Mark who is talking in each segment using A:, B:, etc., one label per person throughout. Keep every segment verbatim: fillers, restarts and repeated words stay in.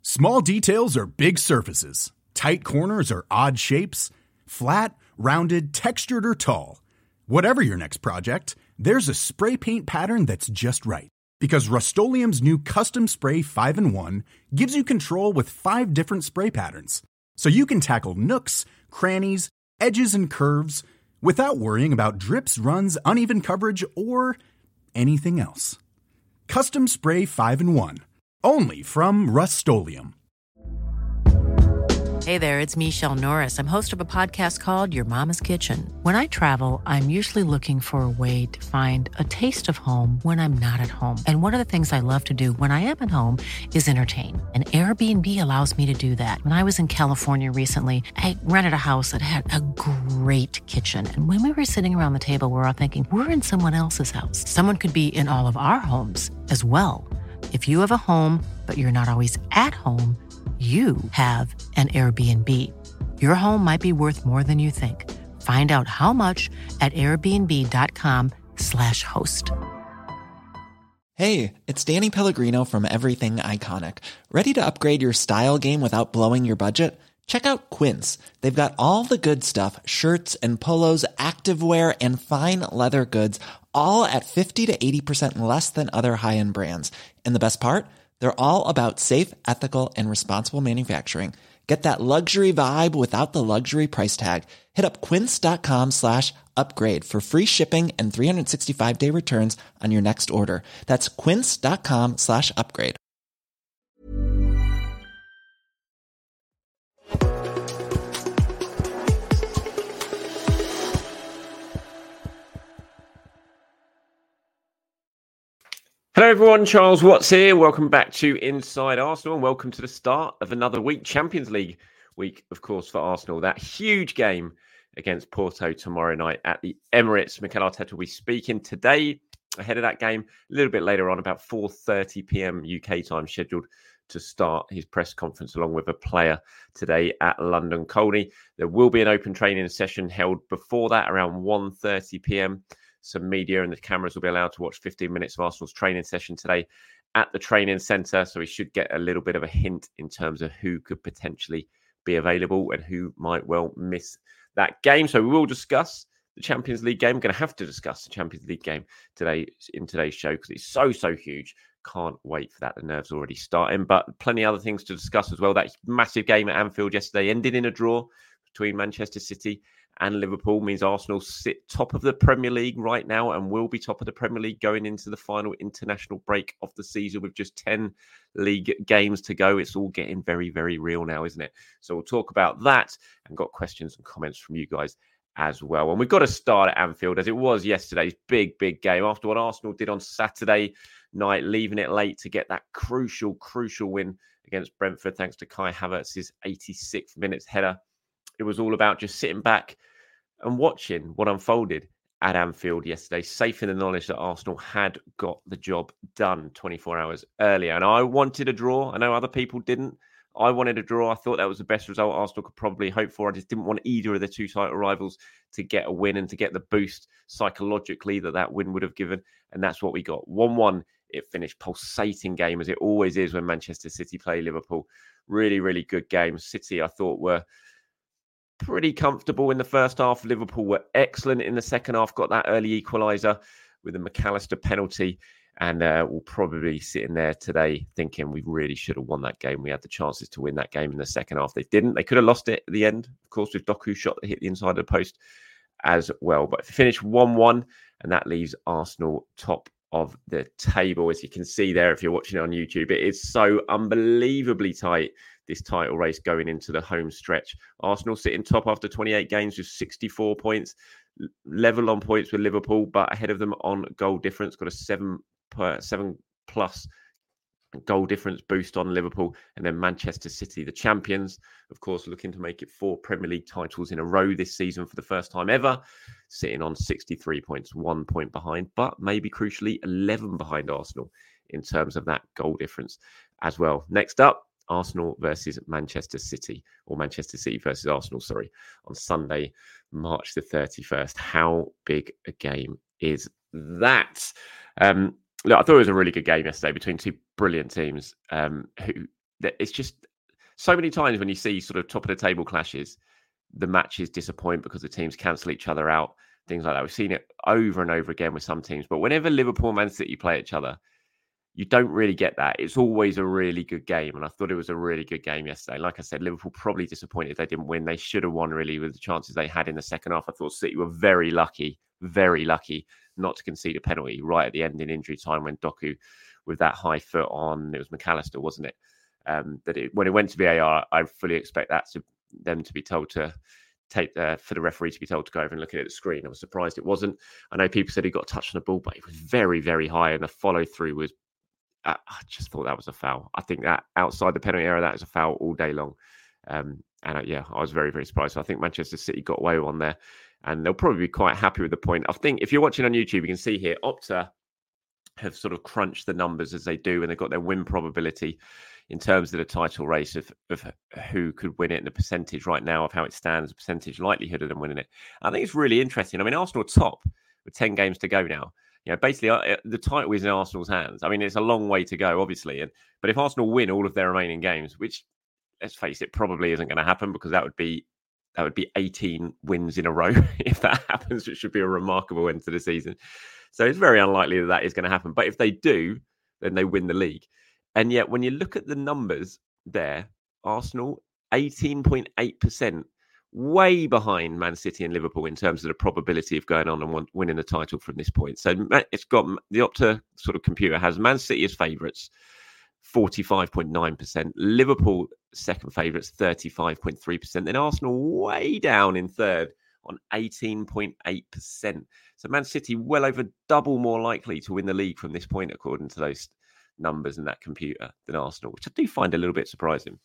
A: Small details are big surfaces. Tight corners are odd shapes. Flat, rounded, textured, or tall. Whatever your next project, there's a spray paint pattern that's just right. Because Rust-Oleum's new Custom Spray five in one gives you control with five different spray patterns. So you can tackle nooks, crannies, edges, and curves without worrying about drips, runs, uneven coverage, or anything else. Custom Spray five in one. Only from Rust-Oleum.
B: Hey there, it's Michelle Norris. I'm host of a podcast called Your Mama's Kitchen. When I travel, I'm usually looking for a way to find a taste of home when I'm not at home. And one of the things I love to do when I am at home is entertain. And Airbnb allows me to do that. When I was in California recently, I rented a house that had a great kitchen. And when we were sitting around the table, we were all thinking, we're in someone else's house. Someone could be in all of our homes as well. If you have a home, but you're not always at home, you have an Airbnb. Your home might be worth more than you think. Find out how much at airbnb.com slash host.
C: Hey, it's Danny Pellegrino from Everything Iconic. Ready to upgrade your style game without blowing your budget? Check out Quince. They've got all the good stuff, shirts and polos, activewear, and fine leather goods, all at fifty to eighty percent less than other high-end brands. And the best part? They're all about safe, ethical, and responsible manufacturing. Get that luxury vibe without the luxury price tag. Hit up quince.com slash upgrade for free shipping and three sixty-five day returns on your next order. That's quince.com slash upgrade.
D: Hello everyone, Charles Watts here. Welcome back to Inside Arsenal and welcome to the start of another week. Champions League week, of course, for Arsenal. That huge game against Porto tomorrow night at the Emirates. Mikel Arteta will be speaking today ahead of that game. A little bit later on, about four thirty p.m. U K time, scheduled to start his press conference along with a player today at London Colney. There will be an open training session held before that around one thirty p.m. Some media and the cameras will be allowed to watch fifteen minutes of Arsenal's training session today at the training centre. So we should get a little bit of a hint in terms of who could potentially be available and who might well miss that game. So we will discuss the Champions League game. We're going to have to discuss the Champions League game today in today's show because it's so, so huge. Can't wait for that. The nerves already starting, but plenty of other things to discuss as well. That massive game at Anfield yesterday ended in a draw between Manchester City and Liverpool means Arsenal sit top of the Premier League right now and will be top of the Premier League going into the final international break of the season with just ten league games to go. It's all getting very, very real now, isn't it? So we'll talk about that and got questions and comments from you guys as well. And we've got to start at Anfield as it was yesterday's big, big game after what Arsenal did on Saturday night, leaving it late to get that crucial, crucial win against Brentford thanks to Kai Havertz's eighty-sixth minutes header. It was all about just sitting back and watching what unfolded at Anfield yesterday, safe in the knowledge that Arsenal had got the job done twenty-four hours earlier. And I wanted a draw. I know other people didn't. I wanted a draw. I thought that was the best result Arsenal could probably hope for. I just didn't want either of the two title rivals to get a win and to get the boost psychologically that that win would have given. And that's what we got. one one, it finished. Pulsating game, as it always is when Manchester City play Liverpool. Really, really good game. City, I thought, were pretty comfortable in the first half. Liverpool were excellent in the second half, got that early equaliser with a McAllister penalty, and uh, we'll probably be sitting there today thinking we really should have won that game. We had the chances to win that game in the second half. They didn't. They could have lost it at the end, of course, with Doku's shot that hit the inside of the post as well. But finished one one, and that leaves Arsenal top of the table. As you can see there, if you're watching it on YouTube, it is so unbelievably tight, this title race going into the home stretch. Arsenal sitting top after twenty-eight games with sixty-four points, level on points with Liverpool, but ahead of them on goal difference. Got a seven per seven plus goal difference boost on Liverpool, and then Manchester City, the champions, of course, looking to make it four Premier League titles in a row this season for the first time ever, sitting on sixty-three points, one point behind, but maybe crucially eleven behind Arsenal in terms of that goal difference as well. Next up, Arsenal versus Manchester City, or Manchester City versus Arsenal, sorry, on Sunday, March the thirty-first. How big a game is that? Um, look, I thought it was a really good game yesterday between two brilliant teams um, who that it's just so many times when you see sort of top of the table clashes, the matches disappoint because the teams cancel each other out, things like that. We've seen it over and over again with some teams. But whenever Liverpool and Man City play each other, you don't really get that. It's always a really good game. And I thought it was a really good game yesterday. Like I said, Liverpool probably disappointed they didn't win. They should have won, really, with the chances they had in the second half. I thought City were very lucky, very lucky not to concede a penalty right at the end in injury time when Doku, with that high foot on, it was McAllister, wasn't it? Um, that it, when it went to V A R, I fully expect that to them to be told to take the, for the referee to be told to go over and look at it at the screen. I was surprised it wasn't. I know people said he got a touch on the ball, but it was very, very high, and the follow through was. I just thought that was a foul. I think that outside the penalty area, that is a foul all day long. Um, and uh, yeah, I was very, very surprised. So I think Manchester City got away with one there, and they'll probably be quite happy with the point. I think if you're watching on YouTube, you can see here, Opta have sort of crunched the numbers as they do, and they've got their win probability in terms of the title race of, of who could win it and the percentage right now of how it stands, the percentage likelihood of them winning it. I think it's really interesting. I mean, Arsenal are top with ten games to go now. You know, basically, uh, the title is in Arsenal's hands. I mean, it's a long way to go, obviously. And but if Arsenal win all of their remaining games, which, let's face it, probably isn't going to happen, because that would be that would be eighteen wins in a row if that happens, which should be a remarkable end to the season. So it's very unlikely that that is going to happen. But if they do, then they win the league. And yet, when you look at the numbers there, Arsenal, eighteen point eight percent, way behind Man City and Liverpool in terms of the probability of going on and winning the title from this point. So it's got the Opta sort of computer has Man City as favourites, forty-five point nine percent. Liverpool second favourites, thirty-five point three percent. Then Arsenal way down in third on eighteen point eight percent. So Man City well over double more likely to win the league from this point, according to those numbers in that computer, than Arsenal, which I do find a little bit surprising.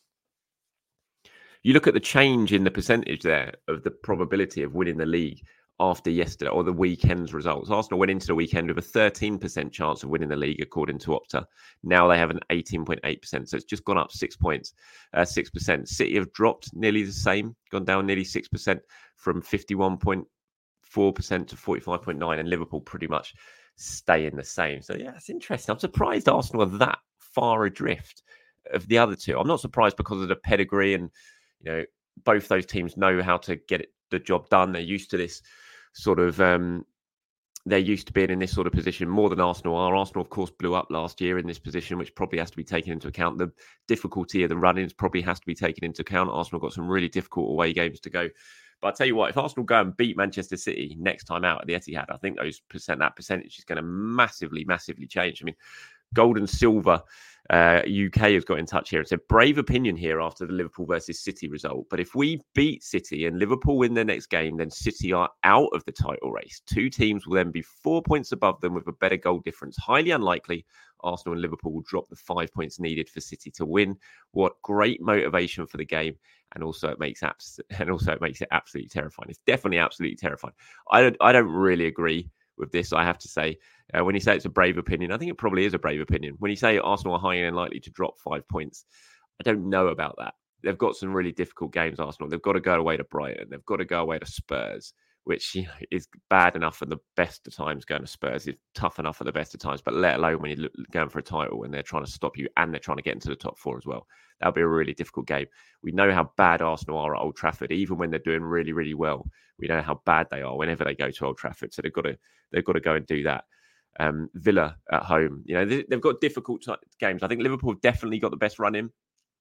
D: You look at the change in the percentage there of the probability of winning the league after yesterday or the weekend's results. Arsenal went into the weekend with a thirteen percent chance of winning the league, according to Opta. Now they have an eighteen point eight percent. So it's just gone up six points, uh, six percent. City have dropped nearly the same, gone down nearly six percent from fifty-one point four percent to forty-five point nine, and Liverpool pretty much staying the same. So yeah, it's interesting. I'm surprised Arsenal are that far adrift of the other two. I'm not surprised because of the pedigree, and you know, both those teams know how to get it, the job done. They're used to this sort of, um, they're used to being in this sort of position more than Arsenal are. Arsenal, of course, blew up last year in this position, which probably has to be taken into account. The difficulty of the run-ins probably has to be taken into account. Arsenal got some really difficult away games to go. But I'll tell you what, if Arsenal go and beat Manchester City next time out at the Etihad, I think those percent that percentage is going to massively, massively change. I mean, Gold and Silver uh, U K has got in touch here and said, brave opinion here after the Liverpool versus City result. But if we beat City and Liverpool win their next game, then City are out of the title race. Two teams will then be four points above them with a better goal difference. Highly unlikely Arsenal and Liverpool will drop the five points needed for City to win. What great motivation for the game. And also it makes abs- and also it makes it absolutely terrifying. It's definitely absolutely terrifying. I don't I don't really agree with this, I have to say. Uh, when you say it's a brave opinion, I think it probably is a brave opinion. When you say Arsenal are highly unlikely to drop five points, I don't know about that. They've got some really difficult games, Arsenal. They've got to go away to Brighton. They've got to go away to Spurs, which, you know, is bad enough at the best of times. Going to Spurs is tough enough at the best of times, but let alone when you're going for a title and they're trying to stop you and they're trying to get into the top four as well. That'll be a really difficult game. We know how bad Arsenal are at Old Trafford, even when they're doing really, really well. We know how bad they are whenever they go to Old Trafford. So they've got to they've got to go and do that. Um, Villa at home, you know, they, they've got difficult t- games. I think Liverpool have definitely got the best run in,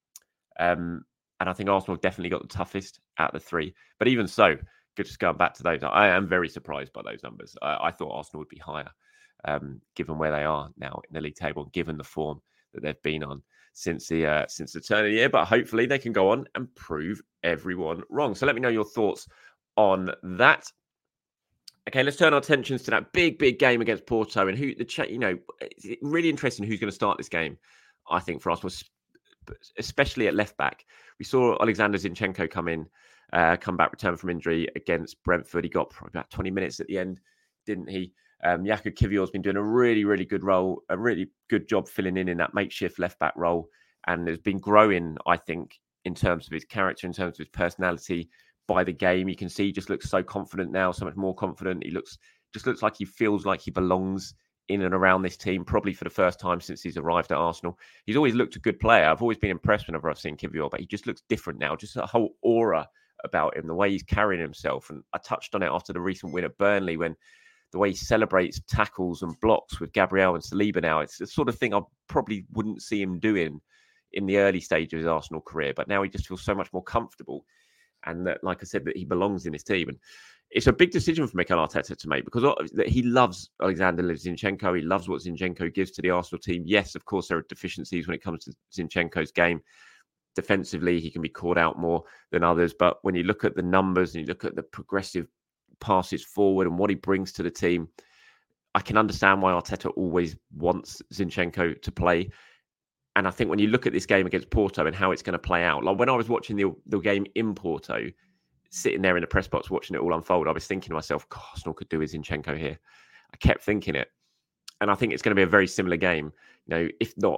D: um, and I think Arsenal have definitely got the toughest out of the three. But even so, just going back to those, I am very surprised by those numbers. I, I thought Arsenal would be higher, um, given where they are now in the league table, given the form that they've been on since the uh, since the turn of the year. But hopefully they can go on and prove everyone wrong. So let me know your thoughts on that. Okay, let's turn our attentions to that big, big game against Porto, and who the cha- you know, it's really interesting who's going to start this game. I think for Arsenal, especially at left back, we saw Alexander Zinchenko come in, uh, come back, return from injury against Brentford. He got probably about twenty minutes at the end, didn't he? Um, Jakub Kiwior's been doing a really, really good role, a really good job filling in in that makeshift left back role, and has been growing, I think, in terms of his character, in terms of his personality. By the game, you can see he just looks so confident now, so much more confident. He looks just looks like he feels like he belongs in and around this team, probably for the first time since he's arrived at Arsenal. He's always looked a good player. I've always been impressed whenever I've seen Kiwior, but he just looks different now. Just a whole aura about him, the way he's carrying himself. And I touched on it after the recent win at Burnley, when the way he celebrates tackles and blocks with Gabriel and Saliba now. It's the sort of thing I probably wouldn't see him doing in the early stage of his Arsenal career. But now he just feels so much more comfortable. And that, like I said, that he belongs in his team. And it's a big decision for Mikel Arteta to make, because he loves Alexander Zinchenko. He loves what Zinchenko gives to the Arsenal team. Yes, of course, there are deficiencies when it comes to Zinchenko's game. Defensively, he can be called out more than others. But when you look at the numbers and you look at the progressive passes forward and what he brings to the team, I can understand why Arteta always wants Zinchenko to play. And I think when you look at this game against Porto and how it's going to play out, like when I was watching the, the game in Porto, sitting there in the press box watching it all unfold, I was thinking to myself, God, Arsenal could do with Zinchenko here. I kept thinking it. And I think it's going to be a very similar game, you know, if not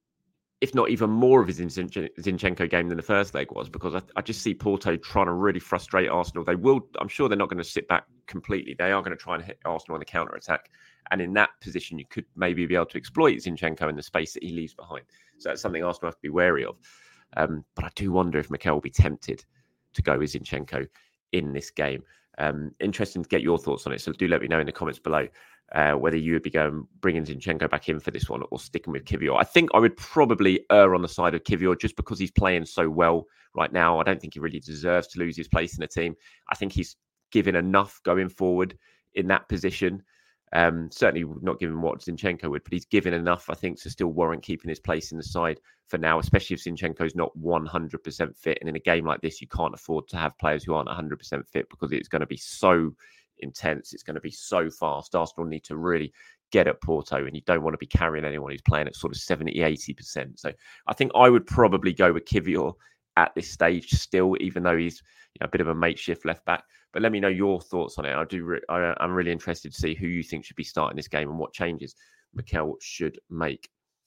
D: if not even more of his Zinchenko game than the first leg was, because I, I just see Porto trying to really frustrate Arsenal. They will, I'm sure they're not going to sit back completely. They are going to try and hit Arsenal on the counter-attack. And in that position, you could maybe be able to exploit Zinchenko in the space that he leaves behind. So that's something Arsenal have to be wary of. Um, but I do wonder if Mikel will be tempted to go with Zinchenko in this game. Um, interesting to get your thoughts on it. So do let me know in the comments below uh, whether you would be going bringing Zinchenko back in for this one or sticking with Kiwior. I think I would probably err on the side of Kiwior just because he's playing so well right now. I don't think he really deserves to lose his place in the team. I think he's given enough going forward in that position. Um, certainly not given what Zinchenko would, but he's given enough, I think, to still warrant keeping his place in the side for now, especially if Zinchenko's not one hundred percent fit. And in a game like this, you can't afford to have players who aren't one hundred percent fit because it's going to be so intense. It's going to be so fast. Arsenal need to really get at Porto, and you don't want to be carrying anyone who's playing at sort of seventy, eighty percent. So I think I would probably go with Kiwior at this stage still, even though he's, you know, a bit of a makeshift left back. But let me know your thoughts on it. I do. Re- I, I'm really interested to see who you think should be starting this game and what changes Mikel should make.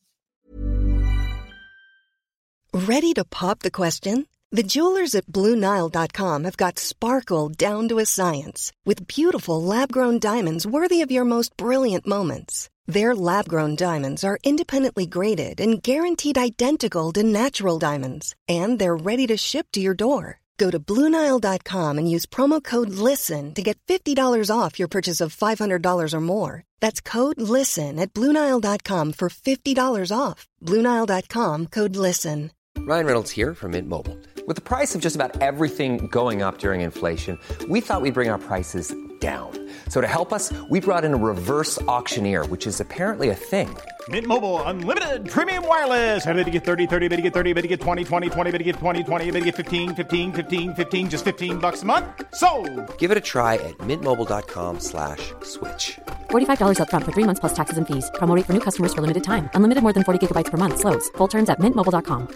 E: Ready to pop the question? The jewelers at Blue Nile dot com have got sparkle down to a science with beautiful lab-grown diamonds worthy of your most brilliant moments. Their lab-grown diamonds are independently graded and guaranteed identical to natural diamonds, and they're ready to ship to your door. Go to Blue Nile dot com and use promo code LISTEN to get fifty dollars off your purchase of five hundred dollars or more. That's code LISTEN at Blue Nile dot com for fifty dollars off. Blue Nile dot com, code LISTEN.
F: Ryan Reynolds here from Mint Mobile. With the price of just about everything going up during inflation, we thought we'd bring our prices down. So to help us, we brought in a reverse auctioneer, which is apparently a thing.
G: Mint Mobile Unlimited Premium Wireless. How to get thirty, thirty, how to get thirty, how to get twenty, twenty, twenty, how to get twenty, twenty, how to get fifteen, fifteen, fifteen, fifteen, just fifteen bucks a month? Sold!
F: Give it a try at mintmobile.com slash switch.
H: forty-five dollars up front for three months plus taxes and fees. Promo rate for new customers for limited time. Unlimited more than forty gigabytes per month. Slows full terms at mint mobile dot com.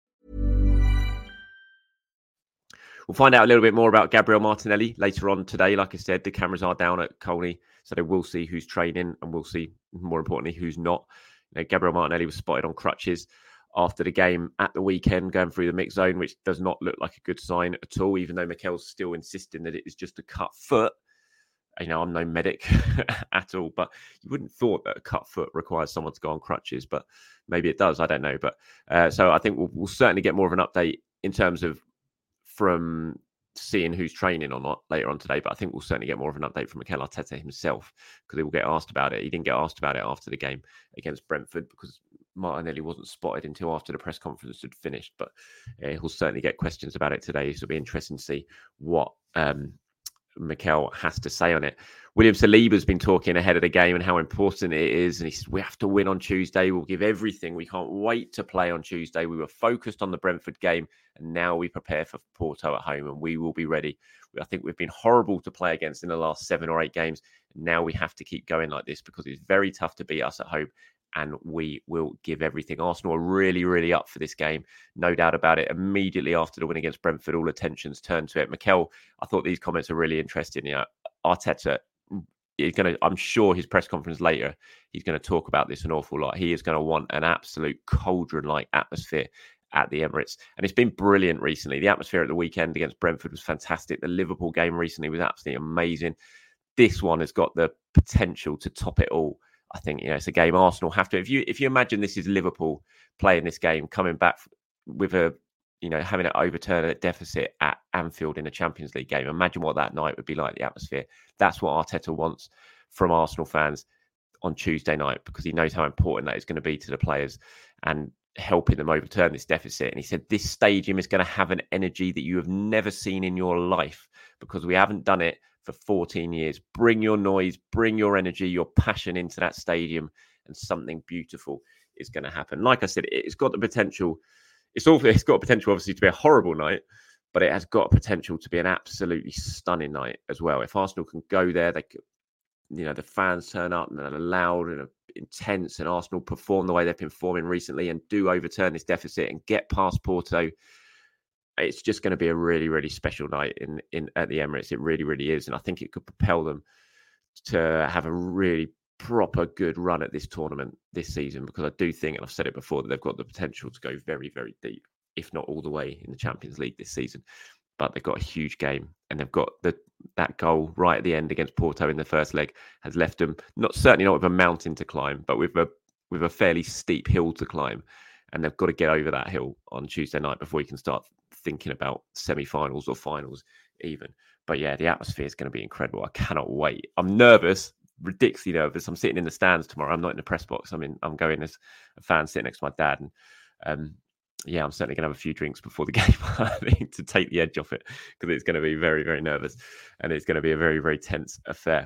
D: We'll find out a little bit more about Gabriel Martinelli later on today. Like I said, the cameras are down at Colney, so they will see who's training and we'll see, more importantly, who's not. You know, Gabriel Martinelli was spotted on crutches after the game at the weekend, going through the mix zone, which does not look like a good sign at all, even though Mikel's still insisting that it is just a cut foot. You know, I'm no medic at all, but you wouldn't have thought that a cut foot requires someone to go on crutches, but maybe it does. I don't know. But uh, so I think we'll, we'll certainly get more of an update in terms of from seeing who's training or not later on today. But I think we'll certainly get more of an update from Mikel Arteta himself, because he will get asked about it. He didn't get asked about it after the game against Brentford because Martinelli wasn't spotted until after the press conference had finished. But uh, he'll certainly get questions about it today. So it'll be interesting to see what um, Mikel has to say on it. William Saliba's been talking ahead of the game and how important it is. And he said, we have to win on Tuesday. We'll give everything. We can't wait to play on Tuesday. We were focused on the Brentford game and now we prepare for Porto at home and we will be ready. I think we've been horrible to play against in the last seven or eight games. Now we have to keep going like this because it's very tough to beat us at home and we will give everything. Arsenal are really, really up for this game. No doubt about it. Immediately after the win against Brentford, all attentions turned to it. Mikel, I thought these comments are really interesting. You know, Arteta is going to, I'm sure his press conference later, he's going to talk about this an awful lot. He is going to want an absolute cauldron-like atmosphere at the Emirates. And it's been brilliant recently. The atmosphere at the weekend against Brentford was fantastic. The Liverpool game recently was absolutely amazing. This one has got the potential to top it all. I think, you know, it's a game Arsenal have to, if you if you imagine this is Liverpool playing this game, coming back with a, you know, having to overturn a deficit at Anfield in a Champions League game, imagine what that night would be like, the atmosphere. That's what Arteta wants from Arsenal fans on Tuesday night, because he knows how important that is going to be to the players and helping them overturn this deficit. And he said this stadium is going to have an energy that you have never seen in your life, because we haven't done it for fourteen years. Bring your noise, bring your energy, your passion into that stadium, and something beautiful is going to happen. Like I said, it's got the potential. It's all. It's got potential, obviously, to be a horrible night, but it has got potential to be an absolutely stunning night as well. If Arsenal can go there, they could, you know, the fans turn up and they're loud and intense, and Arsenal perform the way they've been performing recently and do overturn this deficit and get past Porto. It's just going to be a really, really special night in, in at the Emirates. It really, really is. And I think it could propel them to have a really proper good run at this tournament this season, because I do think, and I've said it before, that they've got the potential to go very, very deep, if not all the way in the Champions League this season. But they've got a huge game, and they've got the that goal right at the end against Porto in the first leg has left them not certainly not with a mountain to climb, but with a with a fairly steep hill to climb. And they've got to get over that hill on Tuesday night before you can start thinking about semi-finals or finals even. But yeah, the atmosphere is going to be incredible. I cannot wait. I'm nervous, ridiculously nervous. I'm sitting in the stands tomorrow. I'm not in the press box. I'm in. I'm going as a fan sitting next to my dad. And um, yeah, I'm certainly going to have a few drinks before the game, I think, to take the edge off it, because it's going to be very, very nervous, and it's going to be a very, very tense affair.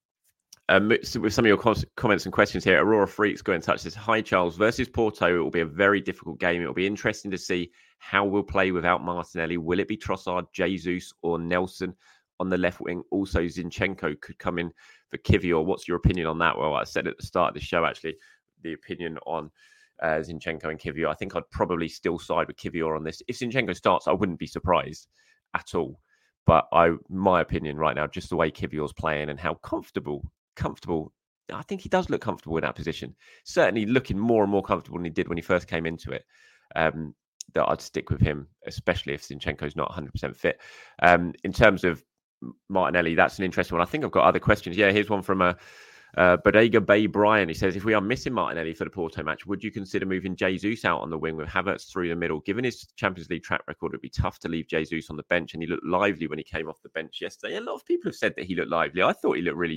D: Um, so with some of your com- comments and questions here, Aurora Freaks got in touch. Says, "Hi Charles, versus Porto, it will be a very difficult game. It will be interesting to see how we'll play without Martinelli. Will it be Trossard, Jesus, or Nelson on the left wing? Also, Zinchenko could come in for Kivior. What's your opinion on that?" Well, I said at the start of the show, actually, the opinion on uh, Zinchenko and Kivior. I think I'd probably still side with Kivior on this. If Zinchenko starts, I wouldn't be surprised at all. But I, my opinion right now, just the way Kivior's playing and how comfortable. comfortable I think he does look comfortable in that position, certainly looking more and more comfortable than he did when he first came into it. Um, that I'd stick with him, especially if Zinchenko's not one hundred percent fit. Um, in terms of Martinelli, that's an interesting one. I think I've got other questions. Yeah, here's one from a uh, Bodega Bay Brian. He says, if we are missing Martinelli for the Porto match, would you consider moving Jesus out on the wing with Havertz through the middle? Given his Champions League track record, it would be tough to leave Jesus on the bench, and he looked lively when he came off the bench yesterday. A lot of people have said that he looked lively. I thought he looked really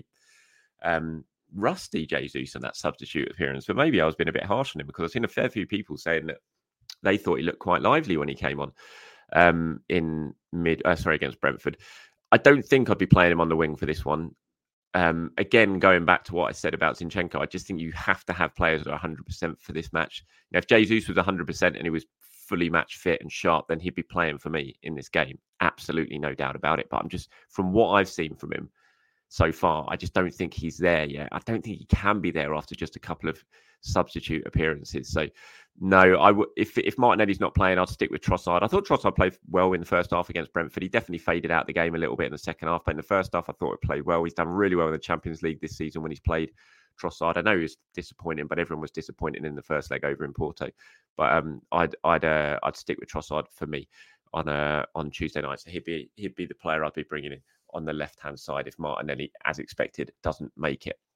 D: Um, rusty, Jesus, on that substitute appearance, but maybe I was being a bit harsh on him, because I've seen a fair few people saying that they thought he looked quite lively when he came on um, in mid, uh, sorry, against Brentford. I don't think I'd be playing him on the wing for this one. Um, again, going back to what I said about Zinchenko, I just think you have to have players that are one hundred percent for this match. You know, if Jesus was one hundred percent and he was fully match fit and sharp, then he'd be playing for me in this game. Absolutely no doubt about it. But I'm just, from what I've seen from him so far, I just don't think he's there yet. I don't think he can be there after just a couple of substitute appearances. So no, I w- if if Martinelli's not playing, I'd stick with Trossard. I thought Trossard played well in the first half against Brentford. He definitely faded out the game a little bit in the second half, but in the first half, I thought he played well. He's done really well in the Champions League this season when he's played. Trossard, I know he was disappointing, but everyone was disappointed in the first leg over in Porto. But um, I'd I'd uh, I'd stick with Trossard for me on uh, on Tuesday night. So he'd be he'd be the player I'd be bringing in on the left-hand side if Martinelli, as expected, doesn't make it.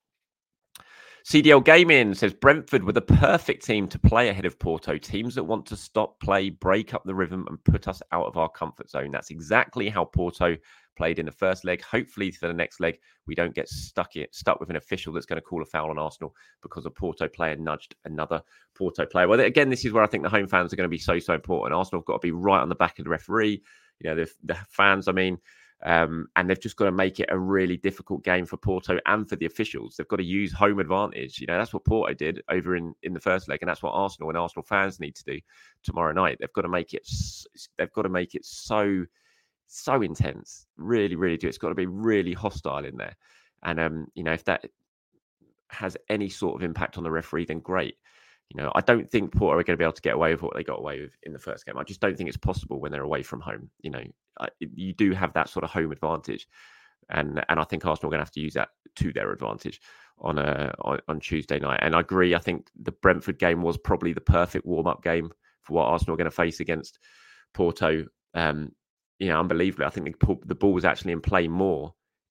D: C D L Gaming says, Brentford were the perfect team to play ahead of Porto. Teams that want to stop play, break up the rhythm and put us out of our comfort zone. That's exactly how Porto played in the first leg. Hopefully for the next leg, we don't get stuck in, stuck with an official that's going to call a foul on Arsenal because a Porto player nudged another Porto player. Well, again, this is where I think the home fans are going to be so, so important. Arsenal have got to be right on the back of the referee. You know, the, the fans, I mean... Um, and they've just got to make it a really difficult game for Porto and for the officials. They've got to use home advantage. You know, that's what Porto did over in, in the first leg, and that's what Arsenal and Arsenal fans need to do tomorrow night. They've got to make it. They've got to make it so so intense. Really, really do. It's got to be really hostile in there. And um, you know, if that has any sort of impact on the referee, then great. You know, I don't think Porto are going to be able to get away with what they got away with in the first game. I just don't think it's possible when they're away from home. You know, I, you do have that sort of home advantage, and and I think Arsenal are going to have to use that to their advantage on a on, on Tuesday night. And I agree. I think the Brentford game was probably the perfect warm up game for what Arsenal are going to face against Porto. Um, you know, unbelievably, I think the, the ball was actually in play more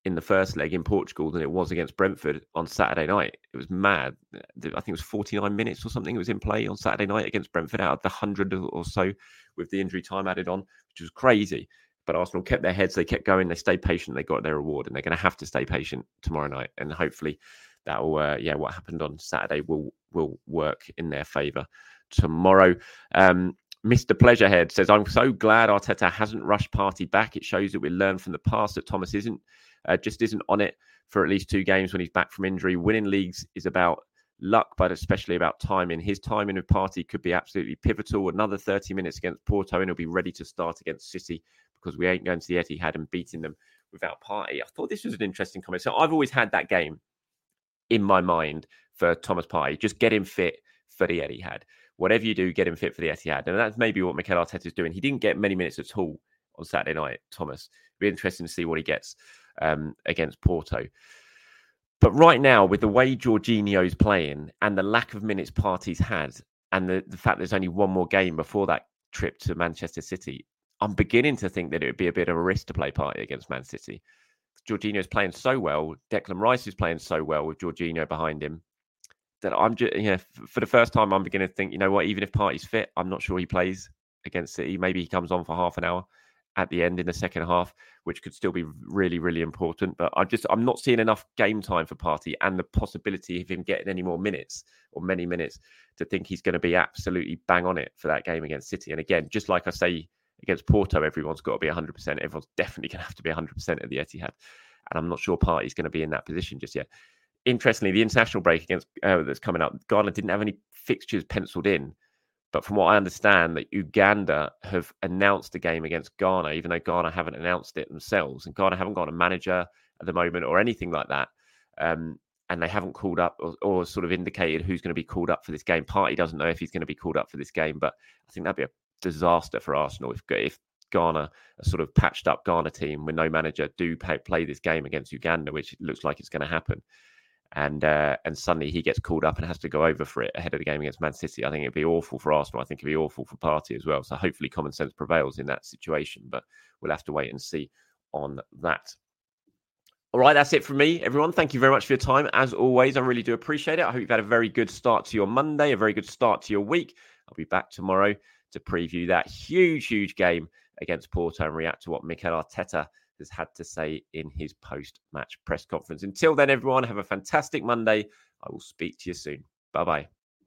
D: in the first leg in Portugal than it was against Brentford on Saturday night. It was mad. I think it was forty-nine minutes or something. It was in play on Saturday night against Brentford out of the one hundred or so with the injury time added on, which was crazy. But Arsenal kept their heads. They kept going. They stayed patient. They got their reward, and they're going to have to stay patient tomorrow night. And hopefully that will, uh, yeah, what happened on Saturday will will work in their favour tomorrow. Um, Mister Pleasurehead says, I'm so glad Arteta hasn't rushed Partey back. It shows that we learned from the past that Thomas isn't, uh, just isn't on it for at least two games when he's back from injury. Winning leagues is about luck, but especially about timing. His timing with Partey could be absolutely pivotal. Another thirty minutes against Porto and he'll be ready to start against City because we ain't going to the Etihad and beating them without Partey. I thought this was an interesting comment. So I've always had that game in my mind for Thomas Partey. Just get him fit for the Etihad. Whatever you do, get him fit for the Etihad. And that's maybe what Mikel Arteta is doing. He didn't get many minutes at all on Saturday night, Thomas. It'll be interesting to see what he gets um, against Porto. But right now, with the way Jorginho's playing and the lack of minutes Partey's had, and the, the fact there's only one more game before that trip to Manchester City, I'm beginning to think that it would be a bit of a risk to play Partey against Man City. Jorginho's playing so well. Declan Rice is playing so well with Jorginho behind him. That I'm just, you know, for the first time, I'm beginning to think, you know what, even if Partey's fit, I'm not sure he plays against City. Maybe he comes on for half an hour at the end in the second half, which could still be really, really important. But I just, I'm not seeing enough game time for Partey and the possibility of him getting any more minutes or many minutes to think he's going to be absolutely bang on it for that game against City. And again, just like I say, against Porto, everyone's got to be one hundred percent. Everyone's definitely going to have to be one hundred percent at the Etihad. And I'm not sure Partey's going to be in that position just yet. Interestingly, the international break against uh, that's coming up, Ghana didn't have any fixtures penciled in. But from what I understand, that Uganda have announced a game against Ghana, even though Ghana haven't announced it themselves. And Ghana haven't got a manager at the moment or anything like that. Um, and they haven't called up or, or sort of indicated who's going to be called up for this game. Partey doesn't know if he's going to be called up for this game. But I think that'd be a disaster for Arsenal if, if Ghana, a sort of patched up Ghana team with no manager, do pay, play this game against Uganda, which looks like it's going to happen. And uh, and suddenly he gets called up and has to go over for it ahead of the game against Man City. I think it'd be awful for Arsenal. I think it'd be awful for Partey as well. So hopefully common sense prevails in that situation. But we'll have to wait and see on that. All right, that's it from me, everyone. Thank you very much for your time. As always, I really do appreciate it. I hope you've had a very good start to your Monday, a very good start to your week. I'll be back tomorrow to preview that huge, huge game against Porto and react to what Mikel Arteta has had to say in his post-match press conference. Until then, everyone, have a fantastic Monday. I will speak to you soon. Bye-bye.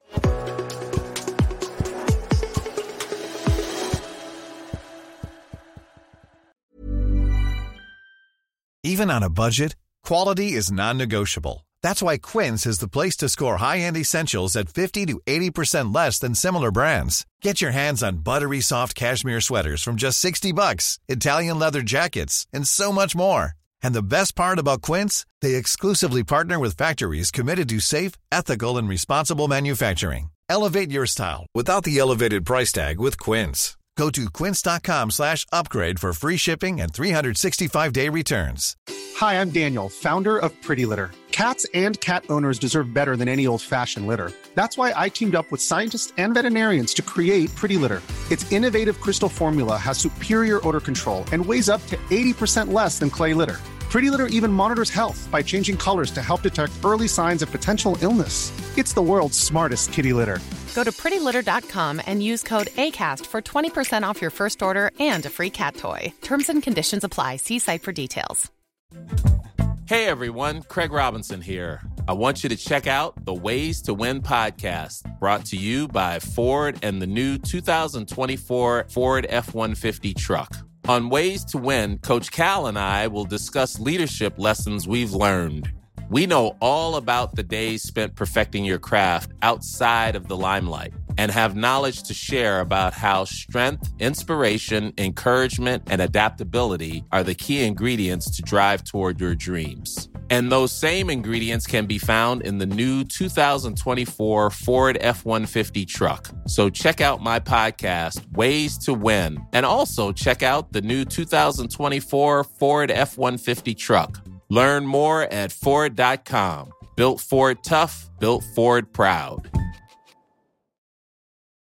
I: Even on a budget, quality is non-negotiable. That's why Quince is the place to score high-end essentials at fifty to eighty percent less than similar brands. Get your hands on buttery soft cashmere sweaters from just sixty bucks, Italian leather jackets, and so much more. And the best part about Quince, they exclusively partner with factories committed to safe, ethical, and responsible manufacturing. Elevate your style without the elevated price tag with Quince. Go to quince.com slash upgrade for free shipping and three sixty-five day returns.
J: Hi, I'm Daniel, founder of Pretty Litter. Cats and cat owners deserve better than any old-fashioned litter. That's why I teamed up with scientists and veterinarians to create Pretty Litter. Its innovative crystal formula has superior odor control and weighs up to eighty percent less than clay litter. Pretty Litter even monitors health by changing colors to help detect early signs of potential illness. It's the world's smartest kitty litter.
K: Go to pretty litter dot com and use code ACAST for twenty percent off your first order and a free cat toy. Terms and conditions apply. See site for details.
L: Hey everyone, Craig Robinson here. I want you to check out the Ways to Win podcast, brought to you by Ford and the new two thousand twenty-four Ford F one fifty truck. On Ways to Win, Coach Cal and I will discuss leadership lessons we've learned. We know all about the days spent perfecting your craft outside of the limelight and have knowledge to share about how strength, inspiration, encouragement, and adaptability are the key ingredients to drive toward your dreams. And those same ingredients can be found in the new two thousand twenty-four Ford F one fifty truck. So check out my podcast, Ways to Win, and also check out the new two thousand twenty-four Ford F one fifty truck. Learn more at Ford dot com. Built Ford tough, built Ford proud.